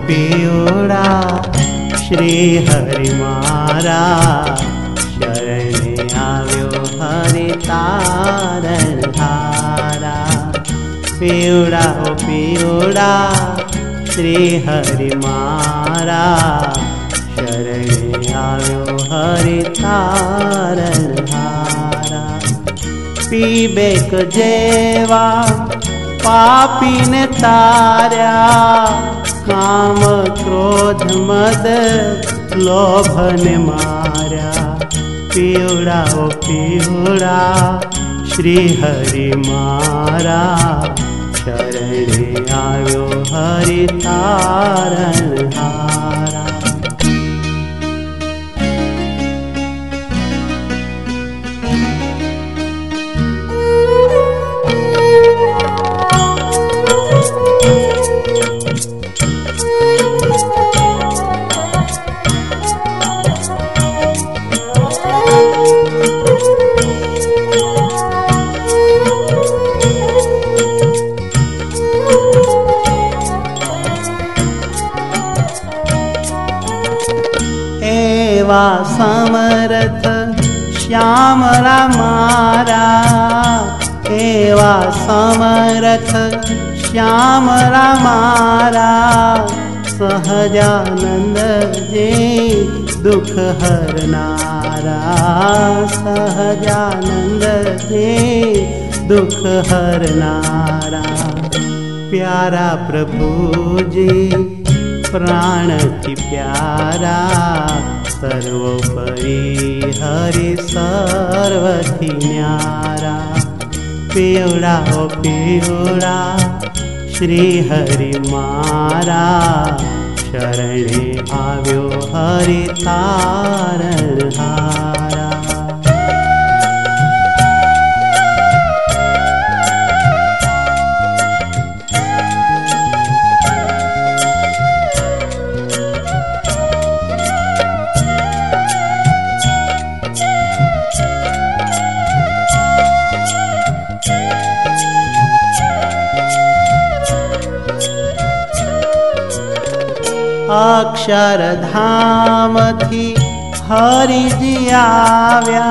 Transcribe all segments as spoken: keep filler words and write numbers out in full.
पियोड़ा श्री हरि मारा शरणे आव्यो हरि तारण हारा। पियोड़ा ओ पियोड़ा श्री हरि मारा शरणे आव्यो हरि तारण हारा। पीबेक जेवा पापी ने तार्या काम क्रोध मद लोभ ने मार्या। पियोड़ा ओ पियोड़ा श्री हरि मारा शरणे आव्यो हरि तारण हारा। एवा समरथ श्यामला मारा। एवा समरथ श्यामला मारा सहजानंद जे दुख हरनारा। सहजानंद जे दुख हरनारा। प्यारा प्रभु जी प्राण की प्यारा सर्वोपरि हरि सर्वथि न्यारा। पियोड़ा ओ पियोड़ा श्री हरि मारा शरणे आव्यो हरि तारण हारा। अक्षरधाम थी हरिजी आव्या।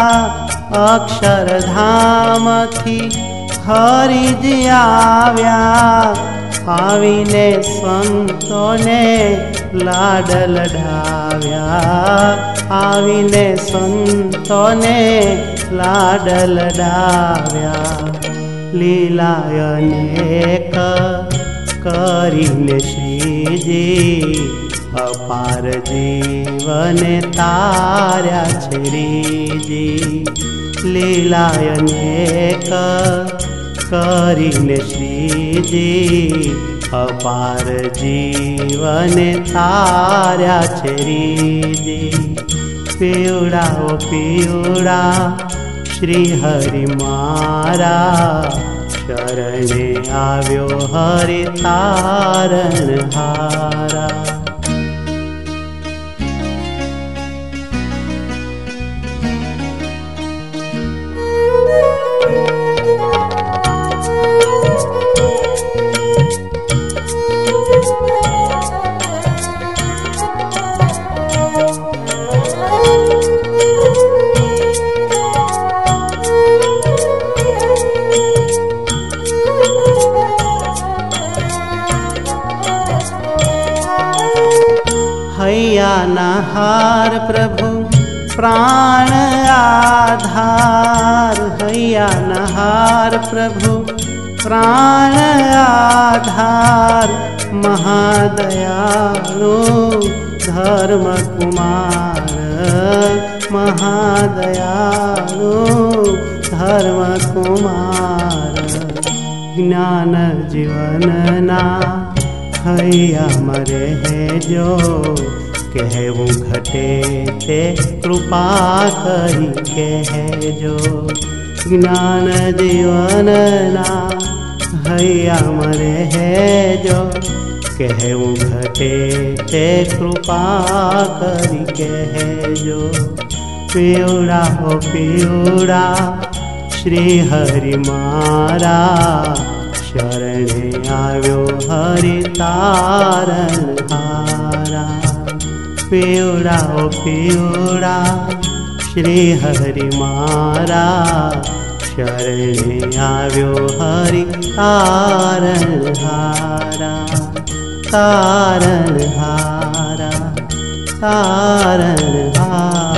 अक्षरधाम थी हरिजी आव्या। आवीने संतोने लाड लडाव्या। आवीने संतोने लाड लडाव्या। लीला अनेक करीने श्रीजी अपार जीवन तार्या श्रीजी। लीला अनेक करीने श्रीजी अपार जीवन तार्या श्रीजी। पियोड़ा ओ पियोड़ा श्री हरि मारा शरणे आव्यो हरि तारण हारा। हैया नहार प्रभु प्राण आधार। हैया नहार प्रभु प्राण आधार। महादयालु धर्म कुमार। महादयालु धर्म कुमार। ज्ञान जीवन ना हैया मरे है जो कहूँ घटे ते कृपा करी कह जो। ज्ञान जीवन ना हैया मरे है जो कहूँ घटे ते कृपा करी कह जो। पियोड़ा हो पियोड़ा श्री हरि मारा शरणे आव्यो हरि तारण। पियोड़ा ओ पियोड़ा श्री हरि मारा शरणे आव्यो हरि तारण हारा तारण हारा तारण हारा।